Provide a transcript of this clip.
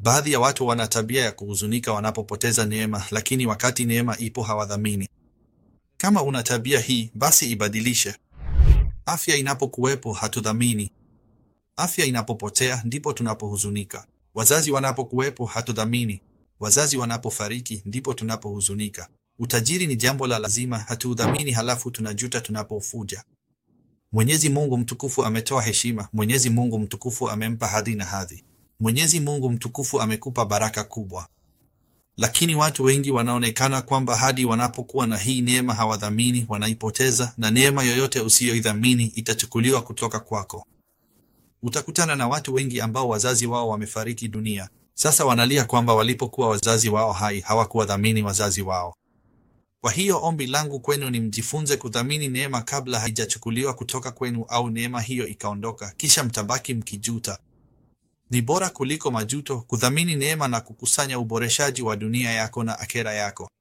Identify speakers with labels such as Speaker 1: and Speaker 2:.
Speaker 1: Baadhi ya watu wana tabia ya kuhuzunika wanapopoteza neema, lakini wakati neema ipo hawadhamini. Kama una tabia hii, basi ibadilishe. Afya inapokuwepo hatudhamini. Afya inapopotea ndipo tunapohuzunika. Wazazi wanapokuwepo hatudhamini. Wazazi wanapofariki ndipo tunapohuzunika. Utajiri ni jambo la lazima, hatuudhamini, halafu tunajuta tunapofuja. Mwenyezi Mungu mtukufu ametoa heshima. Mwenyezi Mungu mtukufu amempa hadhi na hadhi. Mwenyezi Mungu mtukufu amekupa baraka kubwa. Lakini watu wengi wanaonekana kwamba hadi wanapokuwa na hii neema hawadhamini, wanaipoteza, na neema yoyote usiyoidhamini itachukuliwa kutoka kwako. Utakutana na watu wengi ambao wazazi wao wamefariki dunia. Sasa wanalia kwamba walipokuwa wazazi wao hai hawakuwadhamini wazazi wao. Kwa hiyo ombi langu kwenu ni mjifunze kudhamini neema kabla haijachukuliwa kutoka kwenu au neema hiyo ikaondoka, kisha mtabaki mkijuta. Ni bora kuliko majuto kudhamini neema na kukusanya uboreshaji wa dunia yako na akhera yako.